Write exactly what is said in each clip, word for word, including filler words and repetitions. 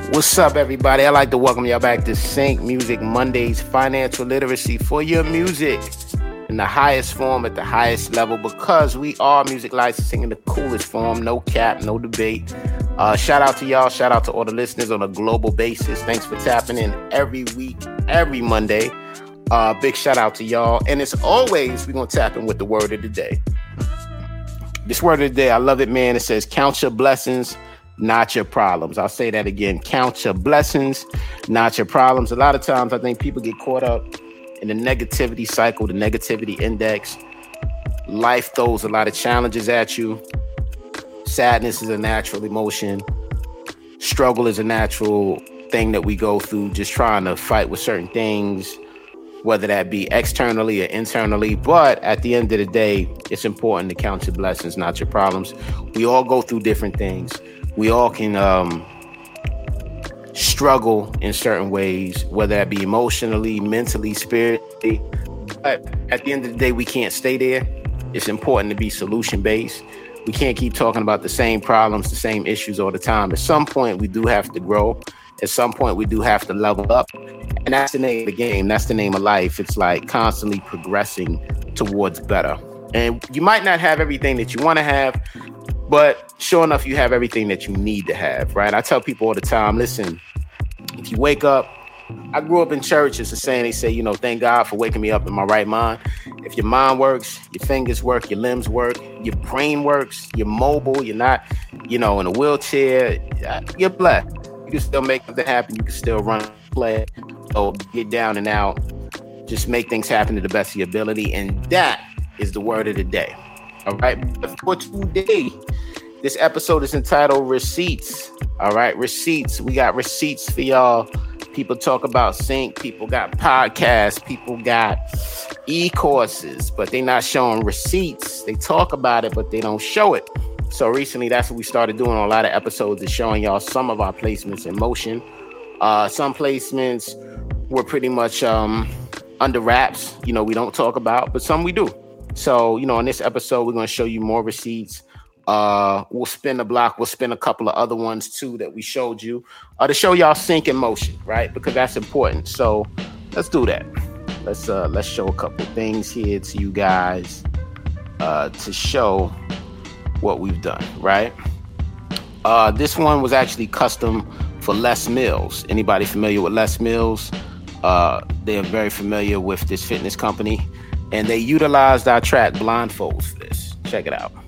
What's up, everybody? I'd like to welcome y'all back to Sync Music Mondays, financial literacy for your music in the highest form at the highest level, because we are music licensing in the coolest form. No cap, no debate. Uh, shout out to y'all. Shout out to all the listeners on a global basis. Thanks for tapping in every week, every Monday. Uh, big shout out to y'all. And as always, we're going to tap in with the word of the day. This word of the day, I love it, man. It says, count your blessings, not your problems. I'll say that again. Count your blessings, not your problems. A lot of times I think people get caught up in the negativity cycle, the negativity index. Life throws a lot of challenges at you. Sadness is a natural emotion. Struggle is a natural thing that we go through, just trying to fight with certain things, whether that be externally or internally. But at the end of the day, it's important to count your blessings, not your problems. We all go through different things. We all can um, struggle in certain ways, whether that be emotionally, mentally, spiritually. But at the end of the day, we can't stay there. It's important to be solution-based. We can't keep talking about the same problems, the same issues all the time. At some point, we do have to grow. At some point, we do have to level up. And that's the name of the game. That's the name of life. It's like constantly progressing towards better. And you might not have everything that you want to have, but sure enough, you have everything that you need to have, right? I tell people all the time, listen, if you wake up, I grew up in church. It's a saying, they say, you know, thank God for waking me up in my right mind. If your mind works, your fingers work, your limbs work, your brain works, you're mobile, you're not, you know, in a wheelchair, you're blessed. You can still make something happen. You can still run, play, so get down and out. Just make things happen to the best of your ability. And that is the word of the day. All right. But for today, this episode is entitled Receipts. All right. Receipts. We got receipts for y'all. People talk about Sync. People got podcasts. People got e-courses, but they're not showing receipts. They talk about it, but they don't show it. So recently, that's what we started doing on a lot of episodes, is showing y'all some of our placements in motion. Uh, some placements were pretty much um, under wraps. You know, we don't talk about, but some we do. So, you know, in this episode, we're going to show you more receipts. Uh, we'll spin the block. We'll spin a couple of other ones, too, that we showed you uh, to show y'all Sync in motion, right? Because that's important. So let's do that. Let's uh, let's show a couple things here to you guys uh, to show what we've done, right? Uh, this one was actually custom for Les Mills. Anybody familiar with Les Mills? Uh, they're very familiar with this fitness company, and they utilized our track Blindfolds for this. Check it out.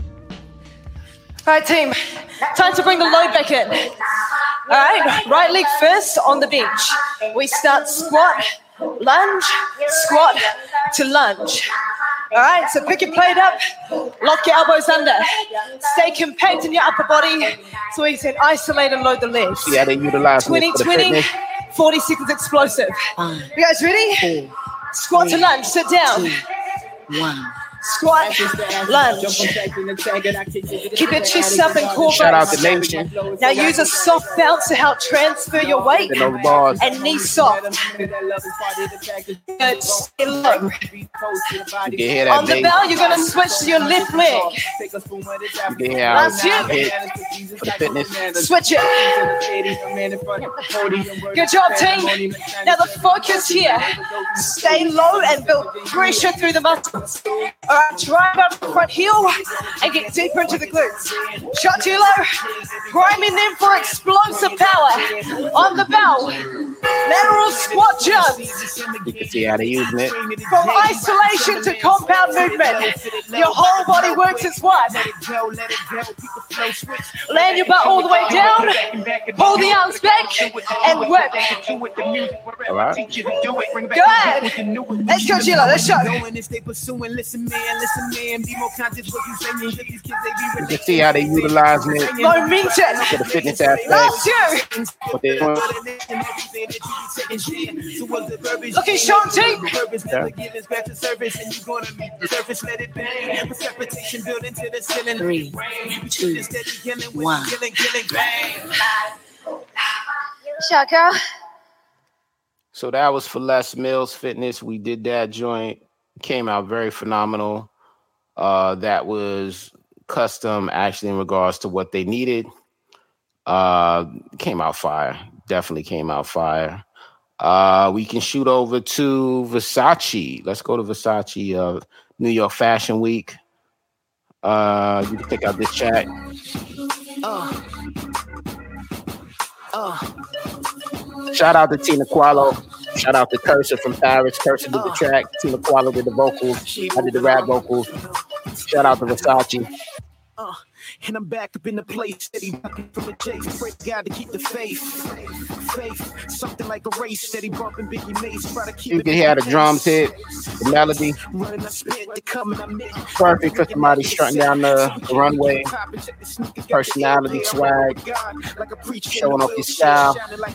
All right, team, time to bring the load back in. All right, right leg first on the bench. We start squat, lunge, squat to lunge. All right, so pick your plate up, lock your elbows under, stay compact in your upper body so we can isolate and load the legs. Yeah, they utilize twenty twenty, forty seconds explosive. You guys ready? Squat to lunge, sit down. One. Squat, lunge. Keep your chest up and core Shout out to brace. Nation. Now use a soft bounce to help transfer your weight And those bars. and knee soft. Good. Stay low. You can hear that On the bass. bell, you're going to switch to your left leg. You can hear how Last year. it hit for the fitness. Switch it. Good job, team. Now the focus here. Stay low and build pressure through the muscles. All right, drive out the front heel and get deeper into the glutes. Shot too low. Priming them for explosive power. On the bell, lateral squat jumps. You can see how they're using it. From isolation to compound movement, your whole body works as one. Land your butt all the way down, pull the arms back, and work. All right. Good. Let's go, Gila. Let's go. You can see how they utilizing it Momentum. for the fitness aspect. Last year. What they're doing. Looking strong, team. Three, two, one. Shot, girl. So that was for Les Mills Fitness. We did that joint. Came out very phenomenal. Uh, that was custom, actually, in regards to what they needed. Uh, came out fire. Definitely came out fire. Uh, we can shoot over to Versace. Let's go to Versace. Uh, New York Fashion Week. Uh, you can check out this track. Uh. Uh. Shout out to Tina Qualo. Shout out to Cursor from Paris. Cursor did the track. Tina Qualo did the vocals. I did the rap vocals. Shout out to Versace. Uh, and I'm back up in the place, steady bumping from the chase. Pray God to keep the faith. Faith, something like a race, steady bumping Biggie Mace. Try to keep you can hear the drums hit, the melody. Perfect for somebody strutting down the, the runway. Personality, swag, showing off your style.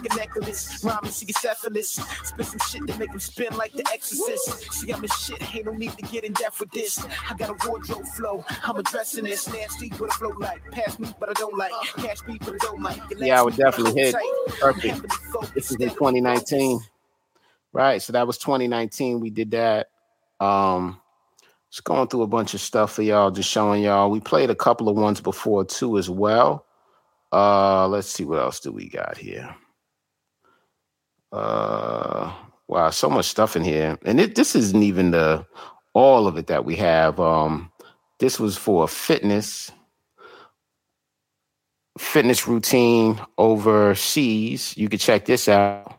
Spit some shit to make them spin like the Exorcist. See, I'm a shit, ain't no need to get in depth with this. I got a wardrobe flow, I'm addressing this. Nasty, but a flow like. Pass me, but I don't like. Cash me, but I don't like. Yeah, I would definitely hit. Perfect. This is in twenty nineteen. Right, so that was twenty nineteen. We did that. Um, just going through a bunch of stuff for y'all, just showing y'all. We played a couple of ones before too as well. Uh, let's see what else do we got here. Uh, wow, so much stuff in here, and it, this isn't even the all of it that we have. Um, this was for fitness, fitness routine overseas. You can check this out.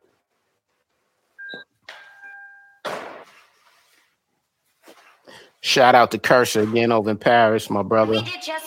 Shout out to Cursor again over in Paris, my brother.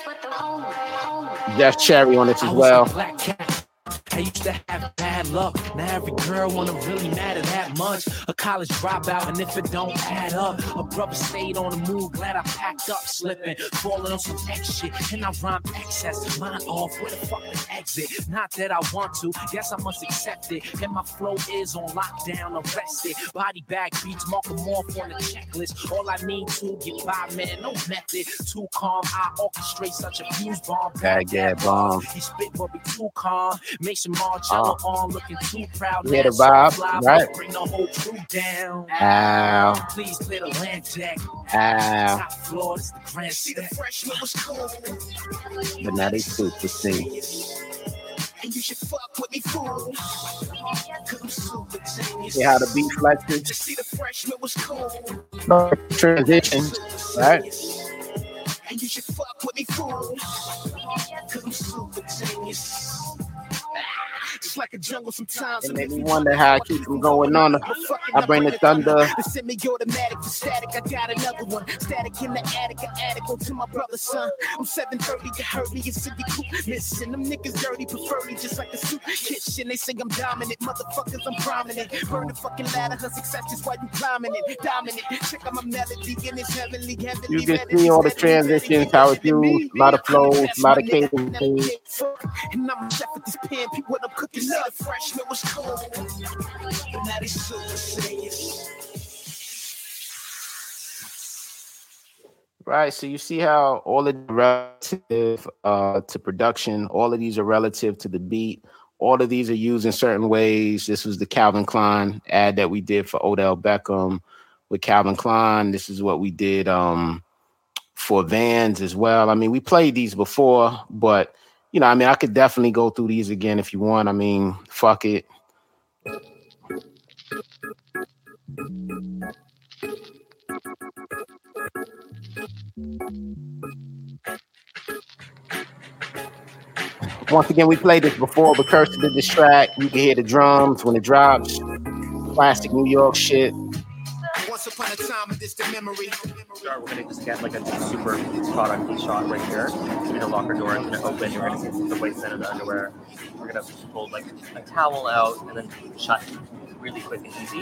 Jeff Cherry on this as well. I used to have bad luck. Now every girl wanna really matter that much. A college dropout, and if it don't add up, a brother stayed on the move. Glad I packed up, slipping, falling on some X shit, and I rhyme excess. Mine off with a fucking exit. Not that I want to, guess I must accept it. And my flow is on lockdown, arrested. Body bag beats, mark them off on the checklist. All I need to get by, man, no method. Too calm, I orchestrate such a fuse bomb. Baghdad bomb. He spit, but be too calm. Make some Marcello uh, on, looking too proud. Yeah, the vibe, right? Bring the whole crew down. Ow. Please clear the land jack. Ow. Top floor is the grand step. But now they super sing. And you should fuck with me, fool. See how the beat flexes? Just see the freshman was cool. No transition, right? And you should fuck with me, fool. Cause I'm super genius. It's like a jungle sometimes. It made me wonder how I keep from going on. I bring the thunder. The semi-automatic for static. I got another one. Static in the attic. An attic to my brother's son. I'm seven thirty. You heard me. It's city cool. Listen, them niggas dirty. Prefer me just like a soup kitchen. They say I'm dominant. Motherfuckers, I'm prominent. Burn the fucking ladder. Her success is why you climbing it. Dominant. Check out my melody in this heavenly, heavenly. You can see all the transitions, how it's used. A lot of flows, a lot of cadence. And I'm a chef with this pen. People, what I'm cooking up. Freshman was cool. But now they super serious. Right, so you see how all of the relative uh, to production, all of these are relative to the beat. All of these are used in certain ways. This was the Calvin Klein ad that we did for Odell Beckham with Calvin Klein. This is what we did um, for Vans as well. I mean, we played these before, but, you know, I mean, I could definitely go through these again if you want. I mean, fuck it. Once again, we played this before, but Cursor did this track. You can hear the drums when it drops. Classic New York shit. Once upon a time, this the memory. We're going to just get like a super product shot right here. We're going to lock our door, it's going to open, you're going to see the waistband and the underwear. We're going to pull like a towel out and then shut really quick and easy.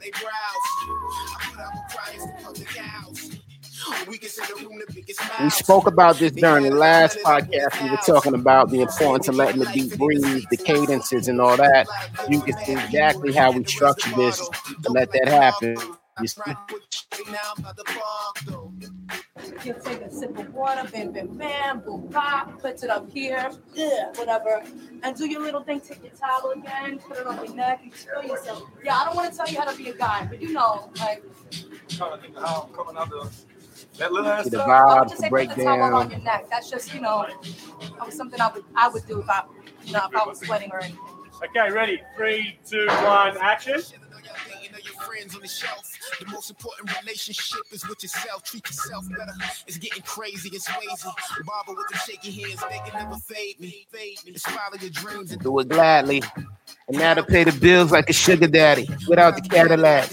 We spoke about this during the last podcast. We were talking about the importance of letting the beat breathe, the cadences and all that. You can see exactly how we structure this to let that happen. You see? You take a sip of water, bam, bam, bam, boom, pop, puts it up here, yeah, whatever, and do your little thing. Take your towel again, put it on your neck, you spill yourself. Yeah, I don't want to tell you how to be a guy, but you know, like. That little ass the stuff. vibe, I would just the say put the towel breakdown. on your neck. That's just, you know, something I would I would do if I Not if I was sweating or anything. Okay, ready? Three, two, one, action. The most important relationship is with yourself. Treat yourself better. It's getting crazy. It's crazy. Barber with the shaky hands, they can never fade me. Fade me. Just follow your dreams and do it gladly. And now to pay the bills like a sugar daddy without the Cadillac.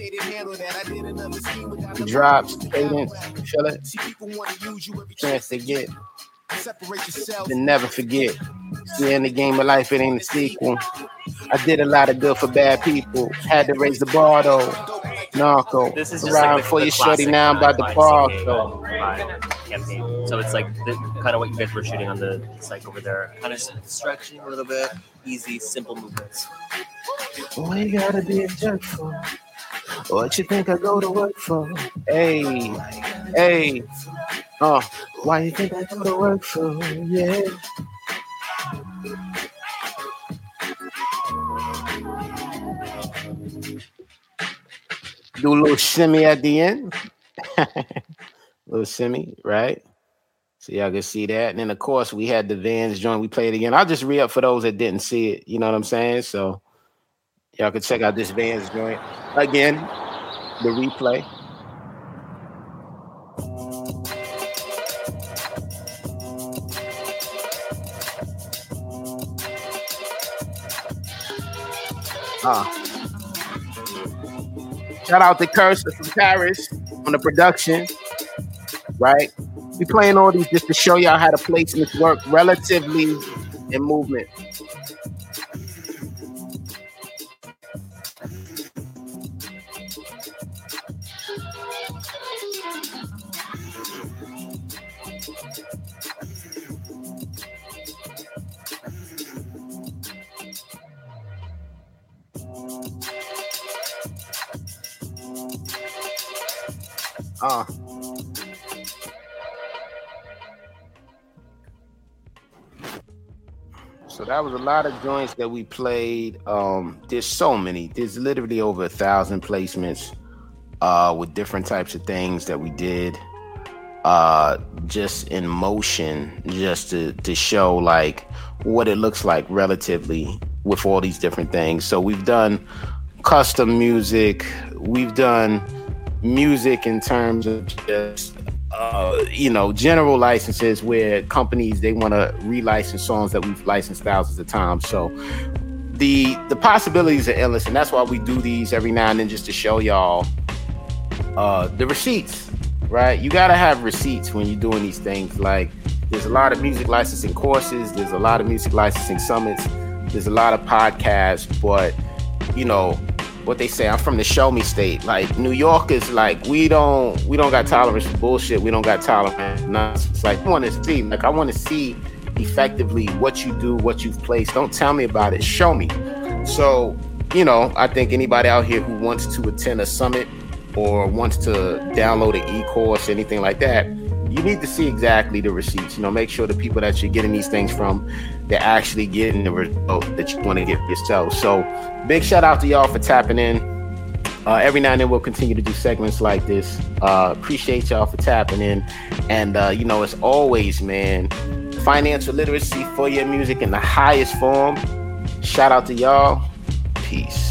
The drops, cadence, feel it? Chance to get. Then never forget. See, in the game of life, it ain't a sequel. I did a lot of good for bad people. Had to raise the bar though. Narco. This is just around like the, for the your shorty classic now. I'm about to bar. So. Campaign. So it's like the, kind of what you guys were shooting on the site over there. Kind of stretching a little bit. Easy, simple movements. What you gotta be a jerk for? What you think I go to work for? Hey, hey. Oh, why you think I go to work for? Yeah. Do a little shimmy at the end. Little shimmy, right? So y'all can see that. And then, of course, we had the Vans joint. We played again. I'll just re-up for those that didn't see it. You know what I'm saying? So y'all can check out this Vans joint. Again, the replay. Ah. Shout out to Cursor from Paris on the production, right? We playing all these just to show y'all how the placements work relatively in movement. Uh. So that was a lot of joints that we played. Um, there's so many. There's literally over a thousand placements uh, with different types of things that we did uh, just in motion, just to, to show like what it looks like relatively with all these different things. So we've done custom music. We've done music in terms of just uh, you know, general licenses where companies, they want to relicense songs that we've licensed thousands of times. So the the possibilities are endless, and that's why we do these every now and then, just to show y'all uh, the receipts, right? You got to have receipts when you're doing these things. Like, there's a lot of music licensing courses, there's a lot of music licensing summits, there's a lot of podcasts, but you know what they say, I'm from the show me state. Like, New York is like, we don't we don't got tolerance for bullshit. We don't got tolerance for nonsense. It's like, I want to see, like I want to see effectively what you do, what you've placed. Don't tell me about it, show me. So, you know, I think anybody out here who wants to attend a summit or wants to download an e-course, anything like that, you need to see exactly the receipts. You know, make sure the people that you're getting these things from, they're actually getting the result that you want to get yourself. So big shout out to y'all for tapping in. Uh, every now and then we'll continue to do segments like this. Uh, appreciate y'all for tapping in. And, uh, you know, as always, man, financial literacy for your music in the highest form. Shout out to y'all. Peace.